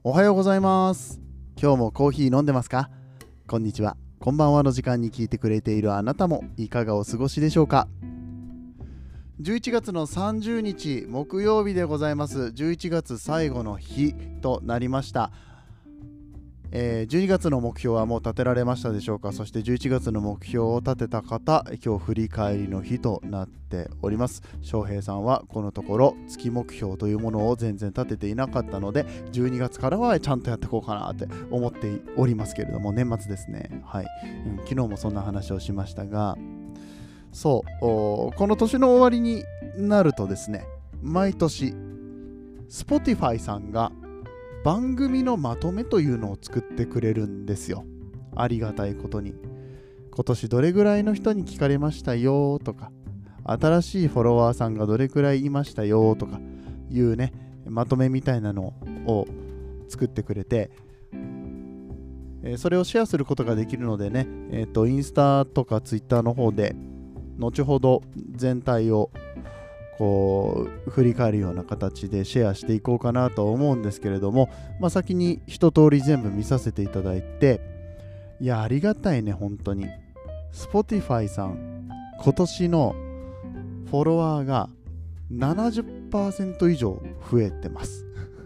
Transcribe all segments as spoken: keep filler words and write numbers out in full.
おはようございます。今日もコーヒー飲んでますか？こんにちは、こんばんはの時間に聞いてくれているあなたもいかがお過ごしでしょうか？じゅういちがつのさんじゅうにち木曜日でございます。じゅういちがつ最後の日となりました。えー、じゅうにがつの目標はもう立てられましたでしょうか？そしてじゅういちがつの目標を立てた方、今日振り返りの日となっております。翔平さんはこのところ月目標というものを全然立てていなかったので、じゅうにがつからはちゃんとやっていこうかなって思っておりますけれども、年末ですね。はい、うん、昨日もそんな話をしましたが、そうこの年の終わりになるとですね、毎年 Spotify さんが番組のまとめというのを作ってくれるんですよ。ありがたいことに。今年どれぐらいの人に聞かれましたよとか、新しいフォロワーさんがどれくらいいましたよとかいうね、まとめみたいなのを作ってくれて、えー、それをシェアすることができるのでね、えっとインスタとかツイッターの方で後ほど全体をこう振り返るような形でシェアしていこうかなと思うんですけれども、まあ、先に一通り全部見させていただいて、いやありがたいね本当に。 Spotify さん今年のフォロワーが ななじゅっパーセント 以上増えてます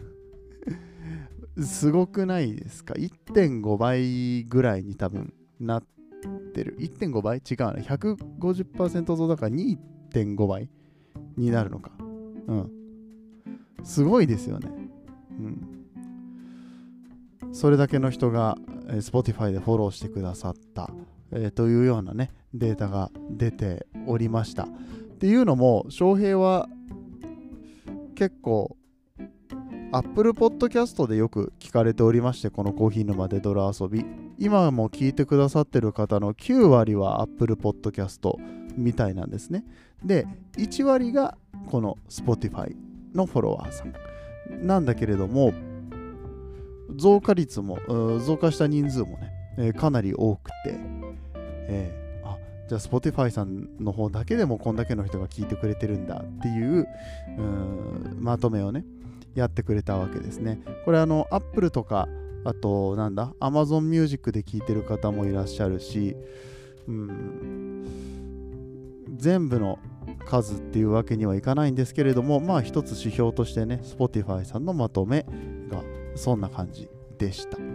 すごくないですか？ いってんご 倍ぐらいに多分なってる。 いってんご 倍違うな、 ひゃくごじゅっパーセント 増だから にてんご 倍になるのか。うん。すごいですよね。うん。それだけの人が、えー、Spotify でフォローしてくださった、えー、というようなね、データが出ておりました。っていうのも、翔平は結構 Apple Podcast でよく聞かれておりまして、このコーヒー沼で泥遊び。今も聞いてくださってる方のきゅうわりは Apple Podcast みたいなんですね。で、いちわりがこの Spotify のフォロワーさんなんだけれども、増加率も増加した人数もね、えー、かなり多くて、えー、あじゃあ Spotify さんの方だけでもこんだけの人が聞いてくれてるんだっていう、うーんまとめをねやってくれたわけですね。これあの Apple とか、あとなんだ Amazon Music で聞いてる方もいらっしゃるし、うーん全部の数っていうわけにはいかないんですけれども、まあ一つ指標としてね Spotify さんのまとめがそんな感じでした。うん、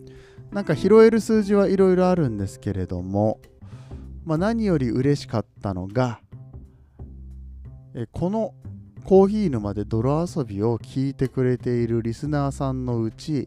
なんか拾える数字はいろいろあるんですけれども、まあ、何より嬉しかったのがえこのコーヒー沼で泥遊びを聞いてくれているリスナーさんのうち、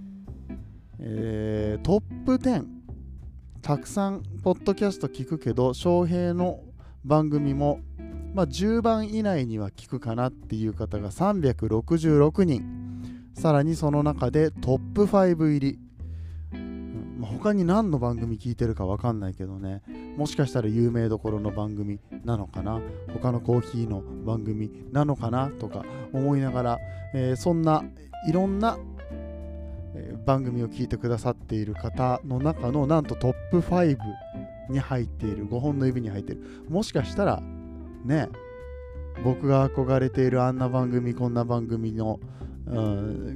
えー、トップじゅう、たくさんポッドキャスト聞くけど翔平の番組も、まあ、じゅうばん以内には聞くかなっていう方がさんびゃくろくじゅうろくにん、さらにその中でトップご入り、うんまあ、他に何の番組聞いてるか分かんないけどね、もしかしたら有名どころの番組なのかな、他のコーヒーの番組なのかなとか思いながら、えー、そんないろんな番組を聞いてくださっている方の中のなんとトップごに入っている、ごほんの指に入っている、もしかしたらね、僕が憧れているあんな番組こんな番組の、うん、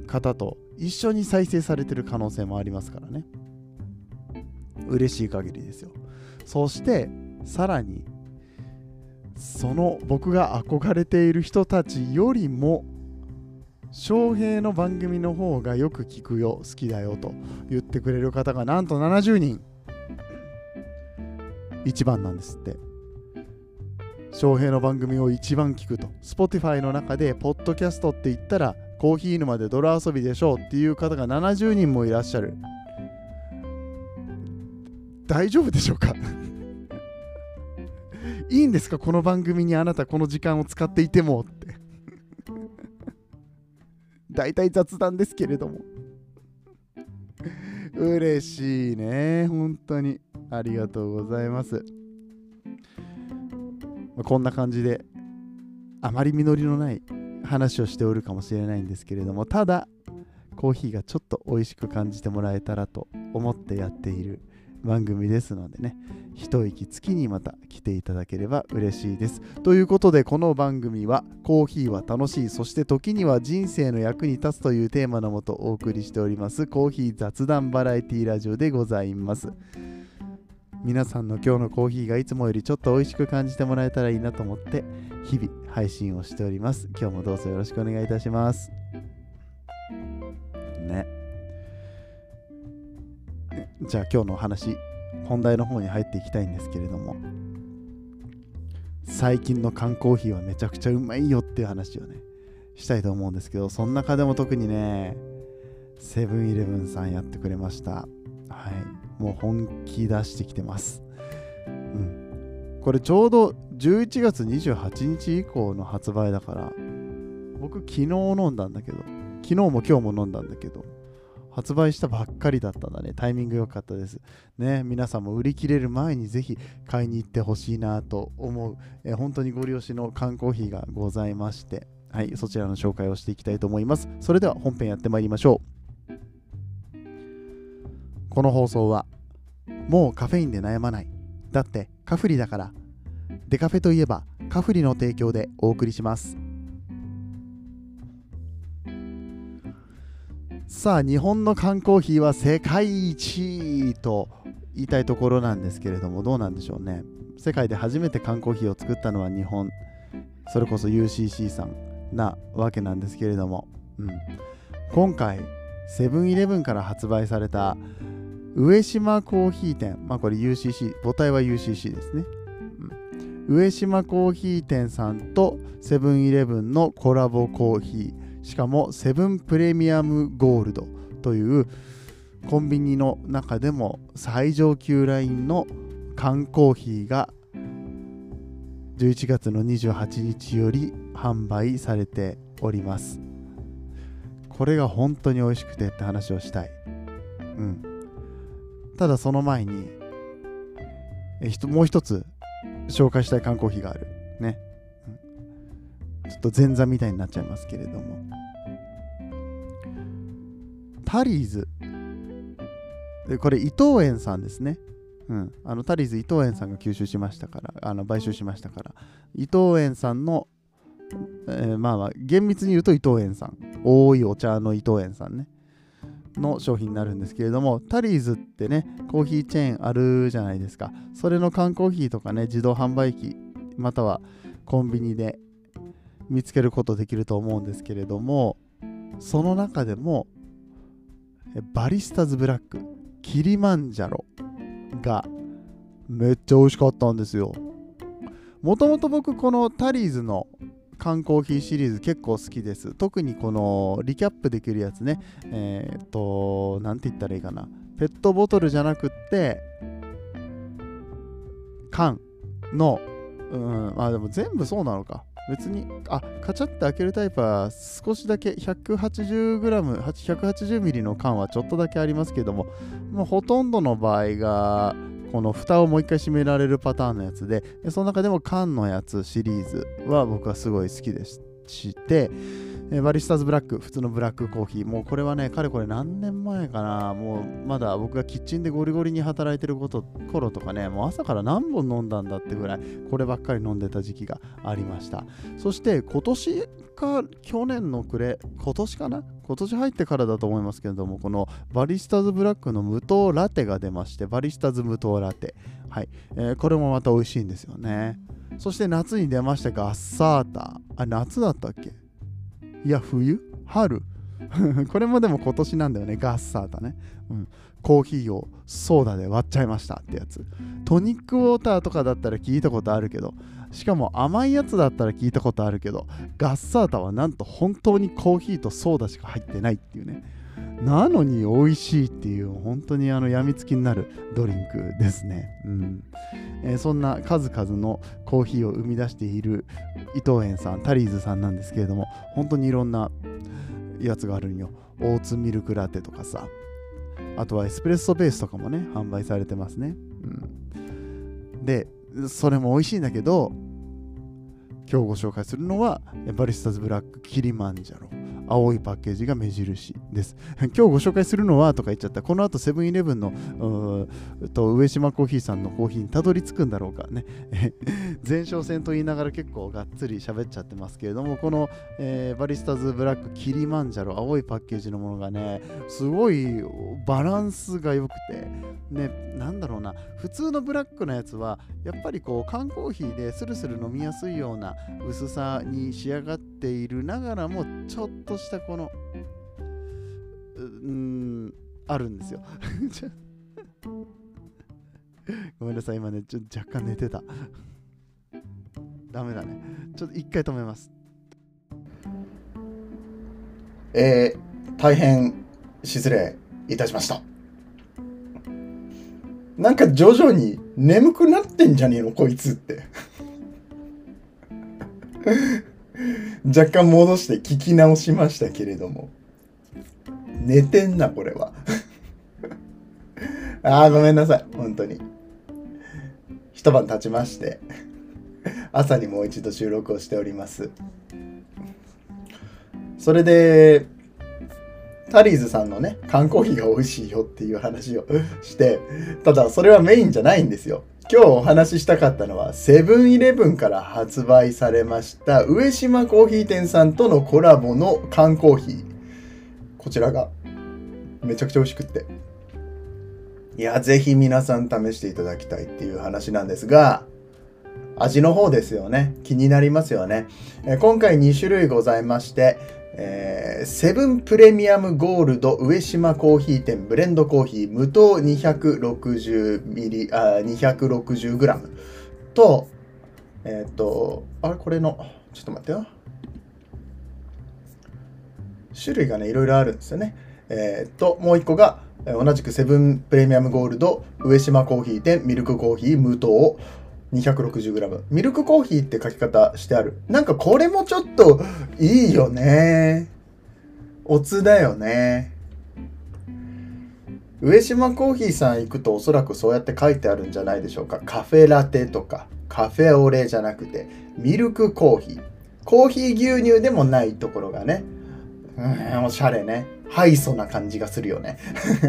方と一緒に再生されている可能性もありますからね。嬉しい限りですよ。そしてさらにその僕が憧れている人たちよりも翔平の番組の方がよく聞くよ、好きだよと言ってくれる方がなんとななじゅうにん、一番なんですって。翔平の番組を一番聞くと。 Spotify の中でポッドキャストって言ったらコーヒー沼で泥遊びでしょうっていう方がななじゅうにんもいらっしゃる。大丈夫でしょうかいいんですか、この番組にあなたこの時間を使っていてもって大体雑談ですけれども嬉しいね、本当にありがとうございます。こんな感じであまり実りのない話をしておるかもしれないんですけれども、ただコーヒーがちょっと美味しく感じてもらえたらと思ってやっている番組ですのでね、一息つきにまた来ていただければ嬉しいです。ということで、この番組はコーヒーは楽しい、そして時には人生の役に立つというテーマのもとお送りしておりますコーヒー雑談バラエティラジオでございます。皆さんの今日のコーヒーがいつもよりちょっと美味しく感じてもらえたらいいなと思って日々配信をしております。今日もどうぞよろしくお願いいたします。ね。じゃあ今日のお話、本題の方に入っていきたいんですけれども、最近の缶コーヒーはめちゃくちゃうまいよっていう話をねしたいと思うんですけど、その中でも特にねセブンイレブンさんやってくれました。はい、もう本気出してきてます。うん、これちょうどじゅういちがつにじゅうはちにち以降の発売だから、僕昨日飲んだんだけど、昨日も今日も飲んだんだけど、発売したばっかりだったんだね。タイミング良かったですね。皆さんも売り切れる前にぜひ買いに行ってほしいなと思う、え本当にご利用しの缶コーヒーがございまして、はい、そちらの紹介をしていきたいと思います。それでは本編やってまいりましょう。この放送はもうカフェインで悩まない、だってカフリだから、デカフェといえばカフリの提供でお送りします。さあ、日本の缶コーヒーは世界一と言いたいところなんですけれども、どうなんでしょうね。世界で初めて缶コーヒーを作ったのは日本、それこそ ユーシーシー さんなわけなんですけれども、うん、今回セブンイレブンから発売された上島コーヒー店、まあこれ ユーシーシー、母体は ユーシーシー ですね、うん、上島コーヒー店さんとセブンイレブンのコラボコーヒー、しかもセブンプレミアムゴールドというコンビニの中でも最上級ラインの缶コーヒーがじゅういちがつのにじゅうはちにちより販売されております。これが本当に美味しくてって話をしたい。うん。ただその前にえひともう一つ紹介したい缶コーヒーがあるね。うん、ちょっと前座みたいになっちゃいますけれども、タリーズで、これ伊藤園さんですね。うん、あのタリーズ伊藤園さんが吸収しましたから、あの買収しましたから、伊藤園さんの、えー、まあまあ厳密に言うと伊藤園さん、多いお茶の伊藤園さんねの商品になるんですけれども、タリーズってねコーヒーチェーンあるじゃないですか。それの缶コーヒーとかね、自動販売機またはコンビニで見つけることできると思うんですけれども、その中でもバリスタズブラックキリマンジャロがめっちゃ美味しかったんですよ。もともと僕このタリーズの缶コーヒーシリーズ結構好きです。特にこのリキャップできるやつね、えー、っとなんて言ったらいいかな、ペットボトルじゃなくって缶の、うん、あでも全部そうなのか、別にあカチャって開けるタイプは少しだけ ひゃくはちじゅうグラム ひゃくはちじゅうミリの缶はちょっとだけありますけども、もうほとんどの場合がこの蓋をもう一回閉められるパターンのやつで、その中でも缶のやつシリーズは僕はすごい好きでして、バリスタズブラック、普通のブラックコーヒー、もうこれはねかれこれ何年前かな、もうまだ僕がキッチンでゴリゴリに働いてること頃とかね、もう朝から何本飲んだんだってぐらいこればっかり飲んでた時期がありました。そして今年か去年の暮れ、今年かな今年入ってからだと思いますけれども、このバリスタズブラックの無糖ラテが出まして、バリスタズ無糖ラテ、はい、えー、これもまた美味しいんですよね。そして夏に出ましたガッサータ、あ夏だったっけ、いや冬春これもでも今年なんだよね、ガッサータね、うん、コーヒーをソーダで割っちゃいましたってやつ。トニックウォーターとかだったら聞いたことあるけど、しかも甘いやつだったら聞いたことあるけど、ガッサータはなんと本当にコーヒーとソーダしか入ってないっていうね、なのに美味しいっていう、本当にあの病みつきになるドリンクですね。うんえー、そんな数々のコーヒーを生み出している伊藤園さん、タリーズさんなんですけれども、本当にいろんなやつがあるんよ。オーツミルクラテとかさ、あとはエスプレッソベースとかもね販売されてますね。うん、でそれも美味しいんだけど、今日ご紹介するのはバリスタズブラックキリマンジャロ。 青いパッケージが目印です。今日ご紹介するのはとか言っちゃった。この後セブンイレブンのと上島コーヒーさんのコーヒーにたどり着くんだろうかね。前哨戦と言いながら結構がっつり喋っちゃってますけれども、この、えー、バリスタズブラックキリマンジャロ青いパッケージのものがね、すごいバランスが良くて、ね、なんだろうな、普通のブラックのやつはやっぱりこう缶コーヒーでスルスル飲みやすいような薄さに仕上がっているながらも、ちょっとしたこのうーんあるんですよ。ごめんなさい、今ねちょっと若干寝てた。ダメだね、ちょっと一回止めます。えー、大変失礼いたしました。なんか徐々に眠くなってんじゃねえのこいつって若干戻して聞き直しましたけれども、寝てんなこれはあーごめんなさい、本当に一晩経ちまして朝にもう一度収録をしております。それでタリーズさんのね缶コーヒーが美味しいよっていう話をして、ただそれはメインじゃないんですよ。今日お話ししたかったのはセブンイレブンから発売されました上島コーヒー店さんとのコラボの缶コーヒー、こちらがめちゃくちゃ美味しくって、いやぜひ皆さん試していただきたいっていう話なんですが、味の方ですよね、気になりますよね。え今回に種類ございまして、えー、セブンプレミアムゴールド上島コーヒー店ブレンドコーヒー無糖 にひゃくろくじゅうミリ あ にひゃくろくじゅうグラム とえっ、ー、とあれこれのちょっと待ってよ、種類がねいろいろあるんですよね。えっ、ー、ともう一個が同じくセブンプレミアムゴールド上島コーヒー店ミルクコーヒー無糖 にひゃくろくじゅうグラム、 ミルクコーヒーって書き方してある。なんかこれもちょっといいよね、おつだよね。上島コーヒーさん行くとおそらくそうやって書いてあるんじゃないでしょうか。カフェラテとかカフェオレじゃなくてミルクコーヒー、コーヒー牛乳でもないところがね、うん、おしゃれね、ハイソな感じがするよね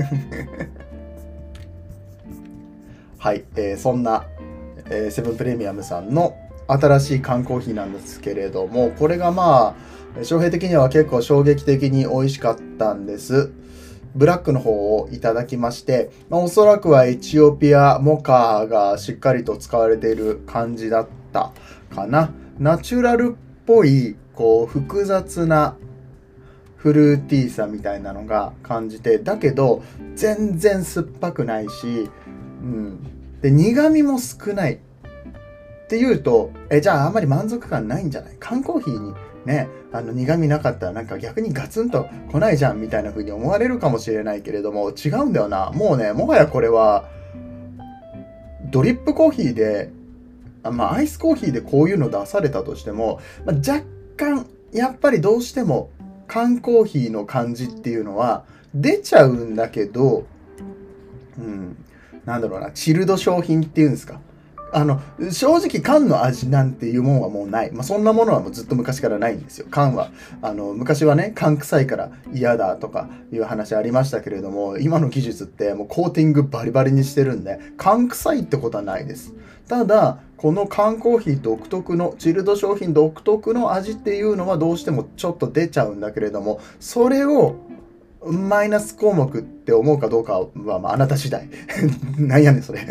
はい、えー、そんな、えー、セブンプレミアムさんの新しい缶コーヒーなんですけれども、これがまあ翔平的には結構衝撃的に美味しかったんです。ブラックの方をいただきまして、まあ、おそらくはエチオピアモカがしっかりと使われている感じだったかな。ナチュラルっぽいこう複雑なフルーティーさみたいなのが感じて、だけど全然酸っぱくないし、うん、で苦味も少ないっていうと、えじゃああんまり満足感ないんじゃない、缶コーヒーにねあの苦味なかったらなんか逆にガツンと来ないじゃんみたいな風に思われるかもしれないけれども、違うんだよな。もうねもはやこれはドリップコーヒーで、あまあアイスコーヒーでこういうの出されたとしても、まあ、若干やっぱりどうしても缶コーヒーの感じっていうのは出ちゃうんだけど、うん、なんだろうな、チルド商品っていうんですか、あの正直缶の味なんていうもんはもうない、まあ、そんなものはもうずっと昔からないんですよ。缶はあの昔はね缶臭いから嫌だとかいう話ありましたけれども、今の技術ってもうコーティングバリバリにしてるんで缶臭いってことはないです。ただこの缶コーヒー独特のチルド商品独特の味っていうのはどうしてもちょっと出ちゃうんだけれども、それをマイナス項目って思うかどうかはまああなた次第なんやねんそれ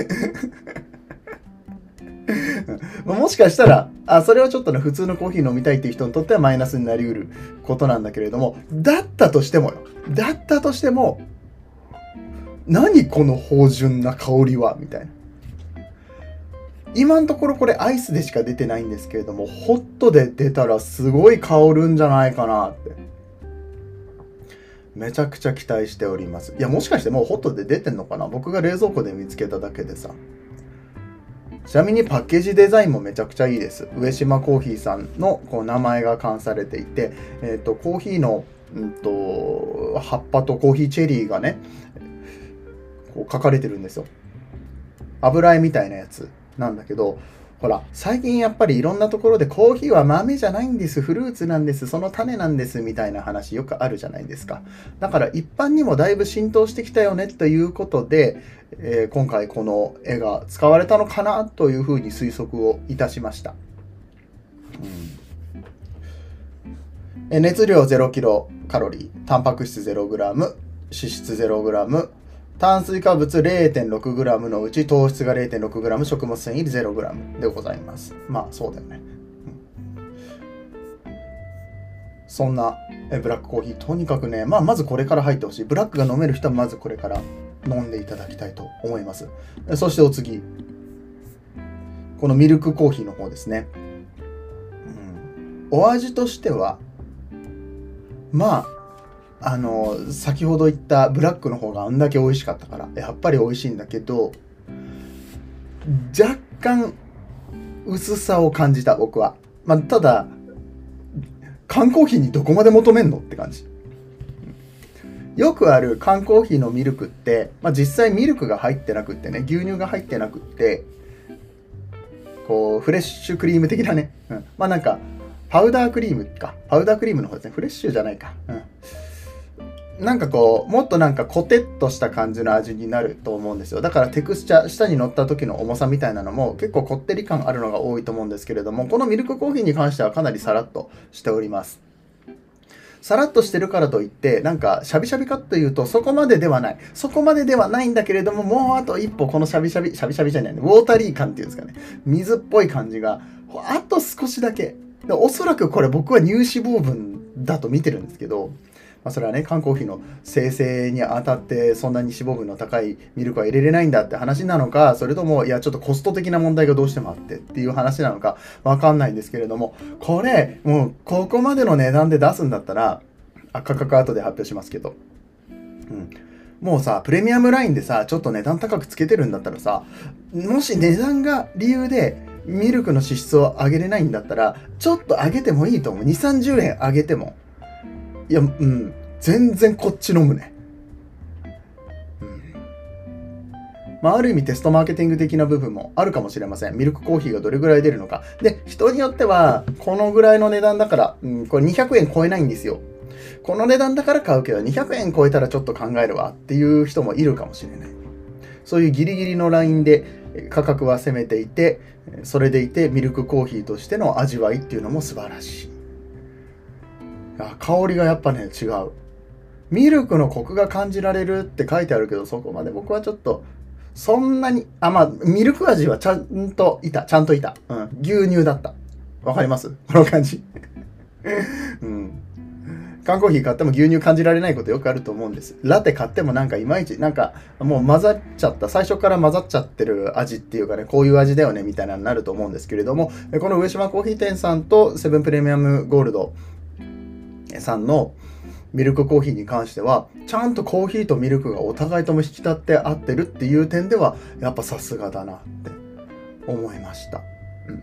もしかしたらあそれはちょっとね普通のコーヒー飲みたいっていう人にとってはマイナスになりうることなんだけれども、だったとしてもよだったとしても何この芳醇な香りはみたいな。今のところこれアイスでしか出てないんですけれども、ホットで出たらすごい香るんじゃないかなってめちゃくちゃ期待しております。いやもしかしてもうホットで出てんのかな、僕が冷蔵庫で見つけただけでさ。ちなみにパッケージデザインもめちゃくちゃいいです。上島コーヒーさんのこう名前が冠されていて、えーと、コーヒーの、うんと、葉っぱとコーヒーチェリーがねこう書かれてるんですよ。油絵みたいなやつなんだけど、 ほら、最近やっぱりいろんなところでコーヒーは豆じゃないんです、フルーツなんです、その種なんですみたいな話よくあるじゃないですか。だから一般にもだいぶ浸透してきたよねということで、えー、今回この絵が使われたのかなというふうに推測をいたしました。うん、熱量ゼロキロカロリー、タンパク質ゼログラム、脂質ゼログラム、炭水化物 れいてんろくグラム のうち糖質が れいてんろくグラム、食物繊維 ゼログラム でございます。まあそうだよね。うん、そんなブラックコーヒー、とにかくね、まあまずこれから入ってほしい。ブラックが飲める人はまずこれから飲んでいただきたいと思います。そしてお次、このミルクコーヒーの方ですね。うん、お味としては、まあ、あの先ほど言ったブラックの方があんだけ美味しかったからやっぱり美味しいんだけど、若干薄さを感じた僕は。まあ、ただ缶コーヒーにどこまで求めんのって感じ。よくある缶コーヒーのミルクって、まあ、実際ミルクが入ってなくってね、牛乳が入ってなくってこうフレッシュクリーム的なね、うん、まあなんかパウダークリームかパウダークリームの方ですね。フレッシュじゃないか、うんなんかこうもっとなんかコテッとした感じの味になると思うんですよ。だからテクスチャー、下に乗った時の重さみたいなのも結構こってり感あるのが多いと思うんですけれども、このミルクコーヒーに関してはかなりサラッとしております。サラッとしてるからといってなんかシャビシャビかというとそこまでではないそこまでではないんだけれども、もうあと一歩このシャビシャビシャビシャビじゃないねウォータリー感っていうんですかね、水っぽい感じがあと少しだけ。おそらくこれ僕は乳脂肪分だと見てるんですけど、まあ、それはね、缶コーヒーの生成にあたってそんなに脂肪分の高いミルクは入れれないんだって話なのか、それともいやちょっとコスト的な問題がどうしてもあってっていう話なのかわかんないんですけれども、これもうここまでの値段で出すんだったら、あ価格後で発表しますけど、うん、もうさプレミアムラインでさちょっと値段高くつけてるんだったらさ、もし値段が理由でミルクの脂質を上げれないんだったらちょっと上げてもいいと思う。にじゅう、さんじゅうえん上げてもいや、うん、全然こっち飲むね。うん。まあ、ある意味テストマーケティング的な部分もあるかもしれません。ミルクコーヒーがどれぐらい出るのか。で、人によっては、このぐらいの値段だから、うん、これにひゃくえん超えないんですよ。この値段だから買うけど、にひゃくえん超えたらちょっと考えるわっていう人もいるかもしれない。そういうギリギリのラインで価格は攻めていて、それでいてミルクコーヒーとしての味わいっていうのも素晴らしい。香りがやっぱね違う。ミルクのコクが感じられるって書いてあるけど、そこまで僕はちょっとそんなに、あ、まあミルク味はちゃんといたちゃんといた、うん、牛乳だった。わかりますこの感じうん、缶コーヒー買っても牛乳感じられないことよくあると思うんです。ラテ買ってもなんかいまいちなんかもう混ざっちゃった、最初から混ざっちゃってる味っていうかね、こういう味だよねみたいなのになると思うんですけれども、この上島コーヒー店さんとセブンプレミアムゴールドさんのミルクコーヒーに関してはちゃんとコーヒーとミルクがお互いとも引き立って合ってるっていう点ではやっぱさすがだなって思いました、うん、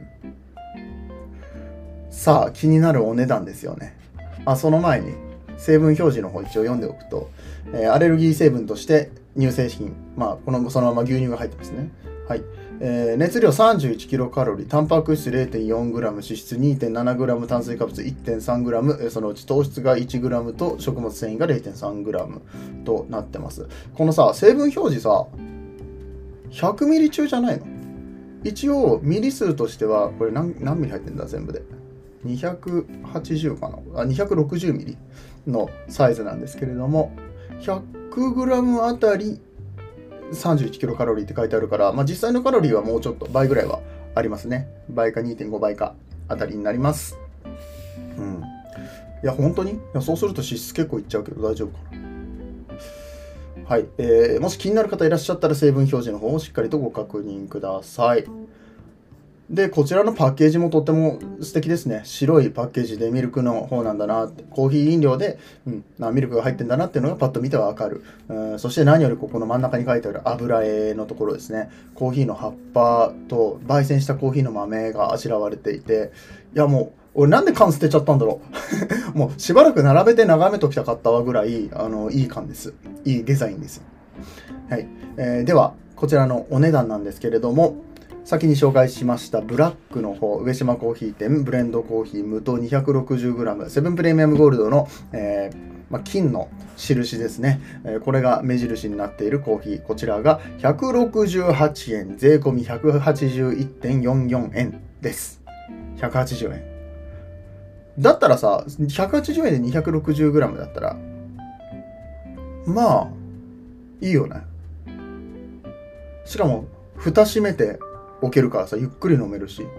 さあ気になるお値段ですよね。あその前に成分表示の方一応読んでおくと、えー、アレルギー成分として乳製品、まあこのそのまま牛乳が入ってますね。はい。えー、熱量 さんじゅういちキロカロリー、タンパク質 れいてんよんグラム、脂質 にてんななグラム、炭水化物 いってんさんグラム、そのうち糖質が いちグラム と食物繊維が れいてんさんグラム となってます。このさ、成分表示さ、ひゃくミリ中じゃないの？一応、ミリ数としては、これ 何, 何ミリ入ってんだ、全部で。にひゃくはちじゅうかなあ、にひゃくろくじゅうミリのサイズなんですけれども、ひゃくグラム あたりさんじゅういちキロカロリーって書いてあるから、まあ、実際のカロリーはもうちょっと倍ぐらいはありますね。倍か にてんご 倍かあたりになります。うん。いや、本当にいやそうすると脂質結構いっちゃうけど大丈夫かな。はい。えー、もし気になる方いらっしゃったら成分表示の方をしっかりとご確認ください。で、こちらのパッケージもとっても素敵ですね。白いパッケージでミルクの方なんだなって、コーヒー飲料で、うん、ミルクが入ってんだなっていうのがパッと見てわかる。うん、そして何よりここの真ん中に書いてある油絵のところですね。コーヒーの葉っぱと焙煎したコーヒーの豆があしらわれていて、いやもう、俺なんで缶捨てちゃったんだろう。もうしばらく並べて眺めときたかったわぐらい、あの、いい缶です。いいデザインです。はい。えー、では、こちらのお値段なんですけれども、 先に紹介しましたブラックの方、上島コーヒー店ブレンドコーヒー無糖 にひゃくろくじゅうグラム、セブンプレミアムゴールドの、えーまあ、金の印ですね、えー、これが目印になっているコーヒー、こちらがひゃくろくじゅうはちえん、税込み ひゃくはちじゅういってんよんよんえんです。ひゃくはちじゅうえんだったらさ、ひゃくはちじゅうえんで にひゃくろくじゅうグラム だったらまあいいよね。しかも蓋閉めて置けるからさ、ゆっくり飲めるし、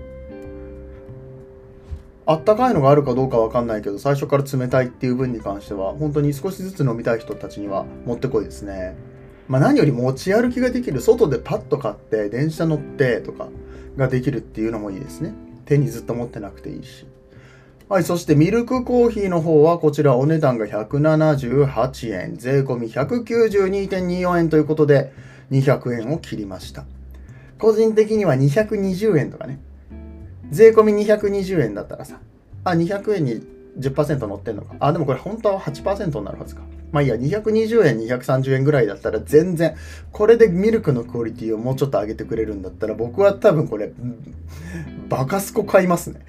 あったかいのがあるかどうかわかんないけど、最初から冷たいっていう分に関しては本当に少しずつ飲みたい人たちにはもってこいですね。まあ何より持ち歩きができる、外でパッと買って電車乗ってとかができるっていうのもいいですね。手にずっと持ってなくていいし。はい、そしてミルクコーヒーの方はこちらお値段がひゃくななじゅうはちえん、税込み ひゃくきゅうじゅうにてんにじゅうよんえんということでにひゃくえんを切りました。個人的にはにひゃくにじゅうえんとかね、税込みにひゃくにじゅうえんだったらさ、あ、にひゃくえんに じゅっパーセント 乗ってんのか。あ、でもこれ本当は はちパーセント になるはずか。まあいいや、にひゃくにじゅうえん、にひゃくさんじゅうえんぐらいだったら全然、これでミルクのクオリティをもうちょっと上げてくれるんだったら、僕は多分これ、バカスコ買いますね。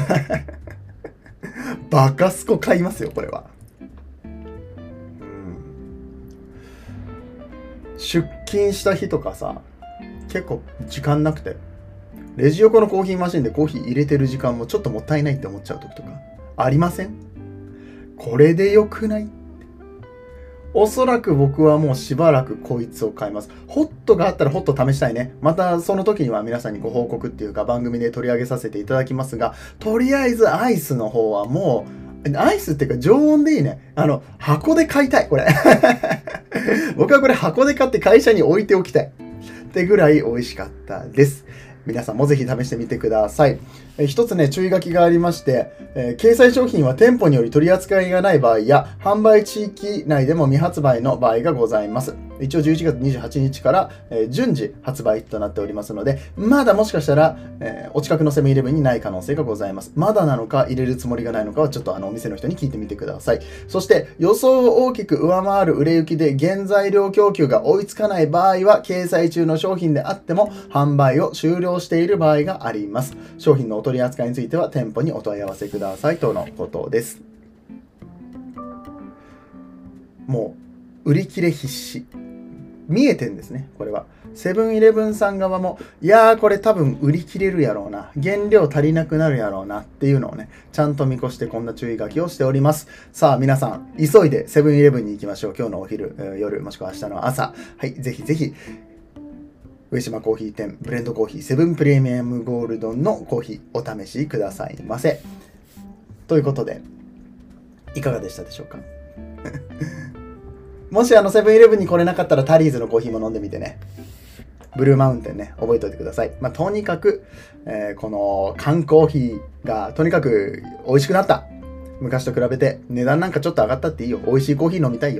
バカスコ買いますよ、これは。うん、出勤した日とかさ、結構時間なくて、レジ横のコーヒーマシンでコーヒー入れてる時間もちょっともったいないって思っちゃう時とかありません？これでよくない？おそらく僕はもうしばらくこいつを買います。ホットがあったらホット試したいね。またその時には皆さんにご報告っていうか番組で取り上げさせていただきますが、とりあえずアイスの方はもう、アイスっていうか常温でいいね。あの、箱で買いたい、これ。僕はこれ箱で買って会社に置いておきたい。ってぐらい美味しかったです。皆さんもぜひ試してみてください。え一つね、注意書きがありまして、えー、掲載商品は店舗により取り扱いがない場合や、販売地域内でも未発売の場合がございます。一応じゅういちがつにじゅうはちにちから、えー、順次発売となっておりますので、まだもしかしたら、えー、お近くのセブンイレブンにない可能性がございます。まだなのか入れるつもりがないのかはちょっとあのお店の人に聞いてみてください。そして予想を大きく上回る売れ行きで原材料供給が追いつかない場合は、掲載中の商品であっても販売を終了している場合があります。商品のお取り扱いについては店舗にお問い合わせくださいとのことです。もう売り切れ必至。見えてんですね、これは。セブンイレブンさん側も、いやーこれ多分売り切れるやろうな、原料足りなくなるやろうなっていうのをね、ちゃんと見越してこんな注意書きをしております。さあ皆さん、急いでセブンイレブンに行きましょう。今日のお昼、夜、もしくは明日の朝。はい、ぜひぜひ、上島コーヒー店ブレンドコーヒーセブンプレミアムゴールドのコーヒーお試しくださいませ。ということでいかがでしたでしょうか？もしあのセブンイレブンに来れなかったらタリーズのコーヒーも飲んでみてね。ブルーマウンテンね、覚えておいてください。まあ、とにかく、えー、この缶コーヒーがとにかく美味しくなった。昔と比べて値段なんかちょっと上がったっていいよ。美味しいコーヒー飲みたいよ。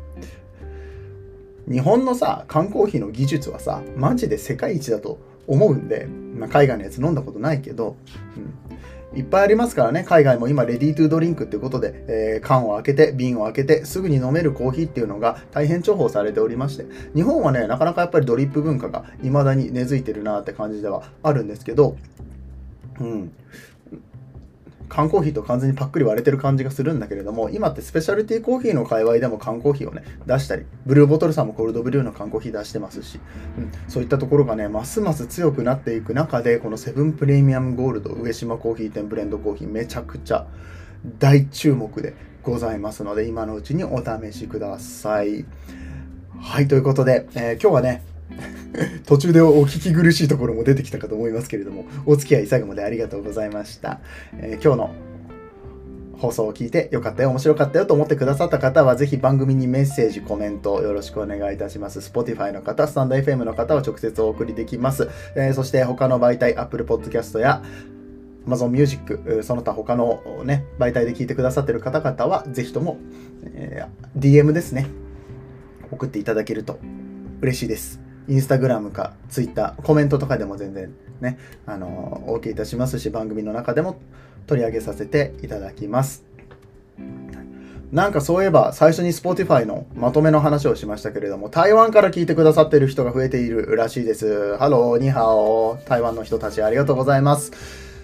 日本のさ、缶コーヒーの技術はさ、マジで世界一だと思うんで、まあ、海外のやつ飲んだことないけど、うん、いっぱいありますからね。海外も今レディートゥードリンクってことで、えー、缶を開けて瓶を開けてすぐに飲めるコーヒーっていうのが大変重宝されておりまして、日本はね、なかなかやっぱりドリップ文化が未だに根付いてるなって感じではあるんですけど、うん、缶コーヒーと完全にパックリ割れてる感じがするんだけれども、今ってスペシャルティーコーヒーの界隈でも缶コーヒーをね出したり、ブルーボトルさんもコールドブリューの缶コーヒー出してますし、うん、そういったところがねますます強くなっていく中で、このセブンプレミアムゴールド上島コーヒー店ブレンドコーヒーめちゃくちゃ大注目でございますので、今のうちにお試しください。はい、ということで、えー、今日はね途中でお聞き苦しいところも出てきたかと思いますけれども、お付き合い最後までありがとうございました。えー、今日の放送を聞いてよかったよ、面白かったよと思ってくださった方は、ぜひ番組にメッセージ、コメントよろしくお願いいたします。Spotify の方、スタンド エフエム の方は直接お送りできます。えー、そして他の媒体、Apple Podcast やAmazon Music、その他他のね、媒体で聞いてくださっている方々は、ぜひとも、えー、ディーエム ですね。送っていただけると嬉しいです。インスタグラムかツイッター、コメントとかでも全然ね、あのー、お受けいたしますし、番組の中でも取り上げさせていただきます。 なんかそういえば最初に Spotify のまとめの話をしましたけれども、台湾から聞いてくださっている人が増えているらしいです。ハロー、ニハオ、台湾の人たちありがとうございます。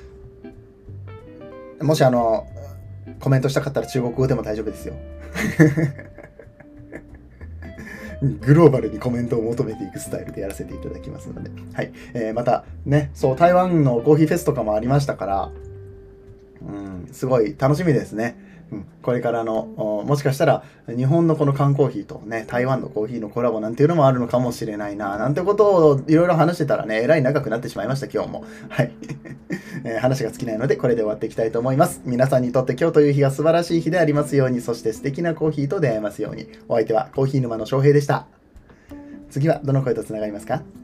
もしあの、コメントしたかったら中国語でも大丈夫ですよ。グローバルにコメントを求めていくスタイルでやらせていただきますので。はい。えー、またね、そう、台湾のコーヒーフェスとかもありましたから、うん、すごい楽しみですね。うん、これからのもしかしたら日本のこの缶コーヒーとね台湾のコーヒーのコラボなんていうのもあるのかもしれないななんてことをいろいろ話してたらねえらい長くなってしまいました今日も。はい、えー、話が尽きないのでこれで終わっていきたいと思います。皆さんにとって今日という日が素晴らしい日でありますように、そして素敵なコーヒーと出会えますように。お相手はコーヒー沼の翔平でした。次はどの声とつながりますか？